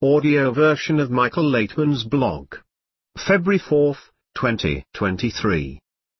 audio version of Michael Laitman's blog. February 4, 2023.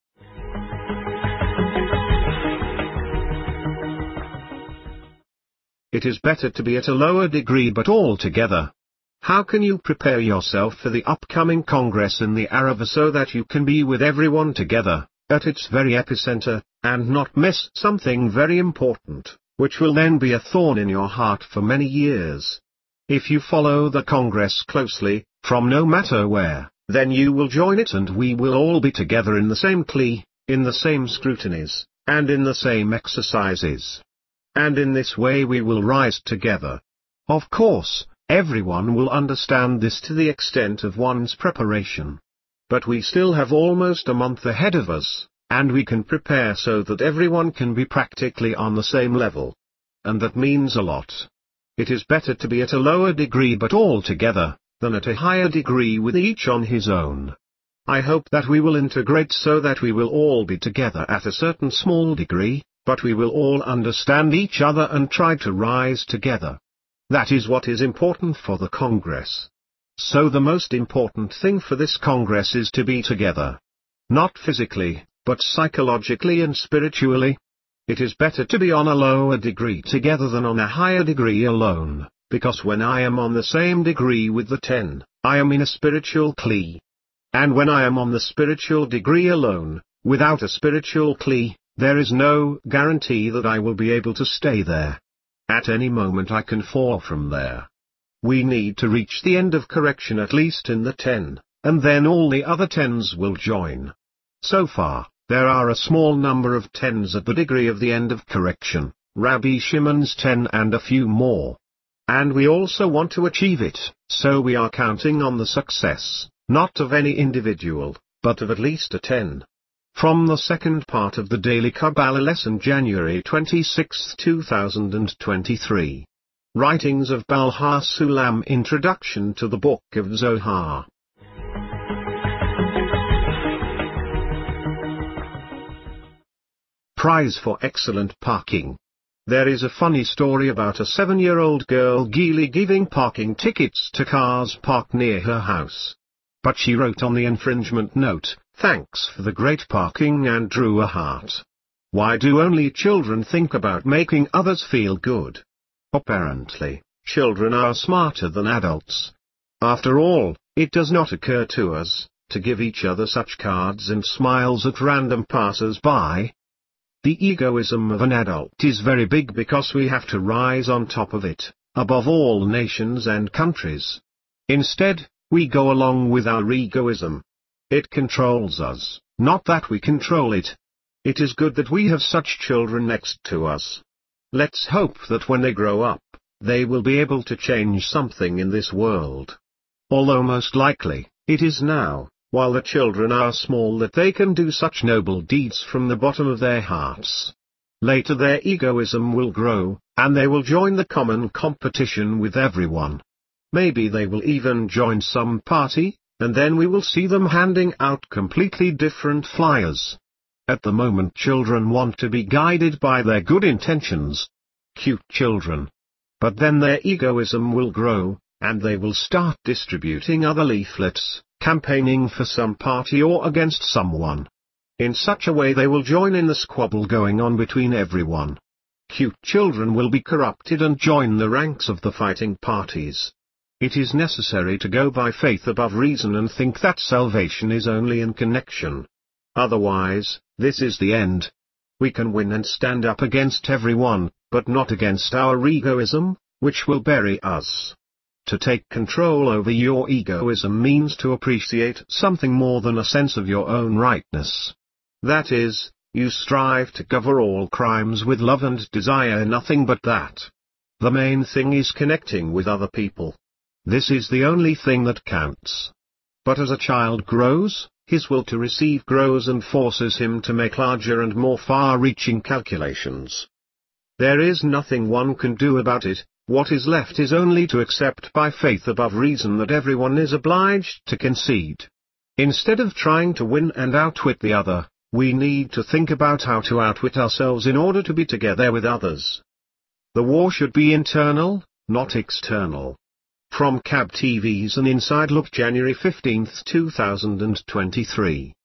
It is better to be at a lower degree but all together. How can you prepare yourself for the upcoming Congress in the Arava so that you can be with everyone together, at its very epicenter, and not miss something very important, which will then be a thorn in your heart for many years? If you follow the Congress closely, from no matter where, then you will join it and we will all be together in the same CLI, in the same scrutinies, and in the same exercises. And in this way we will rise together. Of course, everyone will understand this to the extent of one's preparation. But we still have almost a month ahead of us, and we can prepare so that everyone can be practically on the same level. And that means a lot. It is better to be at a lower degree but all together, than at a higher degree with each on his own. I hope that we will integrate so that we will all be together at a certain small degree, but we will all understand each other and try to rise together. That is what is important for the Congress. So the most important thing for this Congress is to be together. Not physically, but psychologically and spiritually. It is better to be on a lower degree together than on a higher degree alone, because when I am on the same degree with the 10, I am in a spiritual CLI. And when I am on the spiritual degree alone, without a spiritual CLI, there is no guarantee that I will be able to stay there. At any moment I can fall from there. We need to reach the end of correction at least in the 10, and then all the other 10s will join. So far, there are a small number of 10s at the degree of the end of correction, Rabbi Shimon's 10 and a few more. And we also want to achieve it, so we are counting on the success, not of any individual, but of at least a 10. From the second part of the Daily Kabbalah lesson, January 26, 2023. Writings of Baal HaSulam, Introduction to the Book of Zohar. Prize for excellent parking. There is a funny story about a 7-year-old girl Gili giving parking tickets to cars parked near her house. But she wrote on the infringement note, "Thanks for the great parking," and drew a heart. Why do only children think about making others feel good? Apparently, children are smarter than adults. After all, it does not occur to us to give each other such cards and smiles at random passers-by. The egoism of an adult is very big because we have to rise on top of it, above all nations and countries. Instead, we go along with our egoism. It controls us, not that we control it. It is good that we have such children next to us. Let's hope that when they grow up, they will be able to change something in this world. Although most likely, it is now, while the children are small, that they can do such noble deeds from the bottom of their hearts. Later their egoism will grow, and they will join the common competition with everyone. Maybe they will even join some party, and then we will see them handing out completely different flyers. At the moment children want to be guided by their good intentions. Cute children. But then their egoism will grow, and they will start distributing other leaflets, campaigning for some party or against someone. In such a way they will join in the squabble going on between everyone. Cute children will be corrupted and join the ranks of the fighting parties. It is necessary to go by faith above reason and think that salvation is only in connection. Otherwise, this is the end. We can win and stand up against everyone, but not against our egoism, which will bury us. To take control over your egoism means to appreciate something more than a sense of your own rightness. That is, you strive to cover all crimes with love and desire nothing but that. The main thing is connecting with other people. This is the only thing that counts. But as a child grows, his will to receive grows and forces him to make larger and more far-reaching calculations. There is nothing one can do about it. What is left is only to accept by faith above reason that everyone is obliged to concede. Instead of trying to win and outwit the other, we need to think about how to outwit ourselves in order to be together with others. The war should be internal, not external. From Cab TV's An Inside Look, January 15, 2023.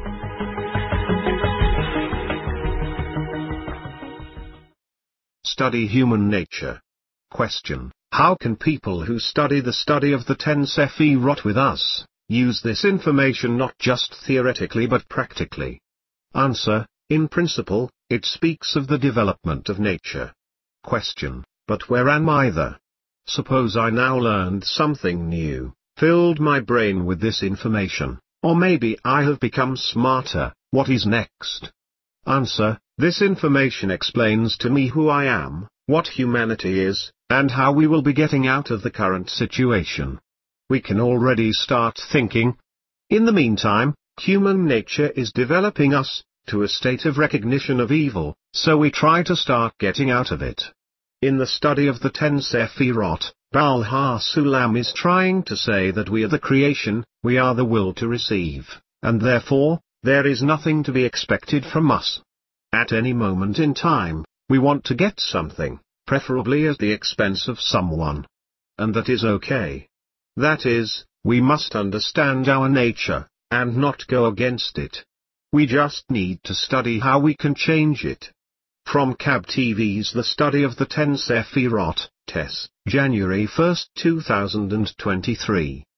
Study human nature. Question: how can people who study the study of the 10 Sephirot with us, use this information not just theoretically but practically? Answer: in principle, it speaks of the development of nature. Question: but where am I there? Suppose I now learned something new, filled my brain with this information, or maybe I have become smarter, what is next? Answer: this information explains to me who I am, what humanity is, and how we will be getting out of the current situation. We can already start thinking. In the meantime, human nature is developing us to a state of recognition of evil, so we try to start getting out of it. In the study of the 10 Sephirot, Baal HaSulam is trying to say that we are the creation, we are the will to receive, and therefore, there is nothing to be expected from us. At any moment in time, we want to get something, preferably at the expense of someone. And that is okay. That is, we must understand our nature, and not go against it. We just need to study how we can change it. From Cab TV's The Study of the 10 Sephirot, Tess, January 1, 2023.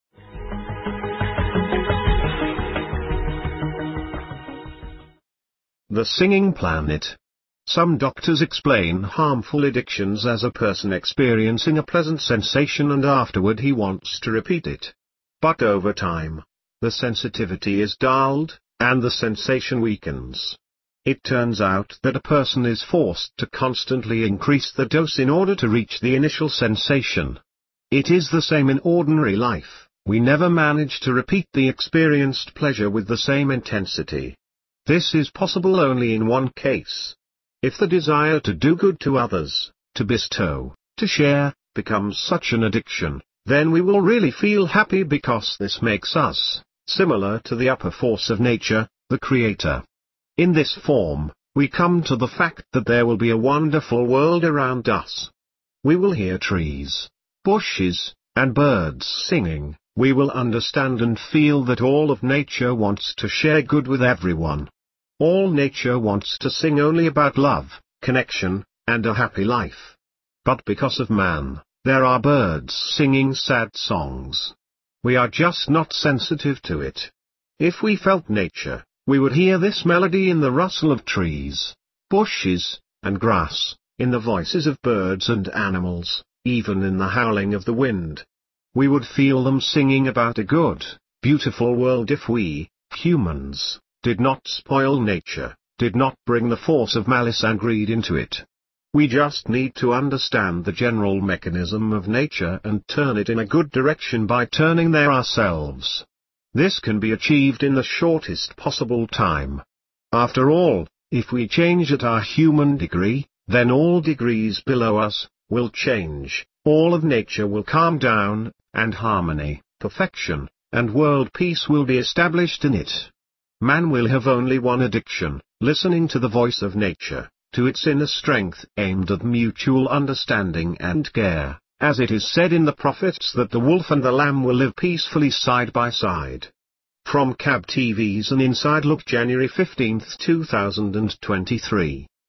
The Singing Planet. Some doctors explain harmful addictions as a person experiencing a pleasant sensation and afterward he wants to repeat it. But over time, the sensitivity is dulled, and the sensation weakens. It turns out that a person is forced to constantly increase the dose in order to reach the initial sensation. It is the same in ordinary life, we never manage to repeat the experienced pleasure with the same intensity. This is possible only in one case. If the desire to do good to others, to bestow, to share, becomes such an addiction, then we will really feel happy because this makes us, similar to the upper force of nature, the Creator. In this form, we come to the fact that there will be a wonderful world around us. We will hear trees, bushes, and birds singing, we will understand and feel that all of nature wants to share good with everyone. All nature wants to sing only about love, connection, and a happy life. But because of man, there are birds singing sad songs. We are just not sensitive to it. If we felt nature, we would hear this melody in the rustle of trees, bushes, and grass, in the voices of birds and animals, even in the howling of the wind. We would feel them singing about a good, beautiful world if we, humans, did not spoil nature, did not bring the force of malice and greed into it. We just need to understand the general mechanism of nature and turn it in a good direction by turning there ourselves. This can be achieved in the shortest possible time. After all, if we change at our human degree, then all degrees below us will change, all of nature will calm down, and harmony, perfection, and world peace will be established in it. Man will have only one addiction, listening to the voice of nature, to its inner strength aimed at mutual understanding and care. As it is said in the prophets that the wolf and the lamb will live peacefully side by side. From Cab TV's An Inside Look, January 15, 2023.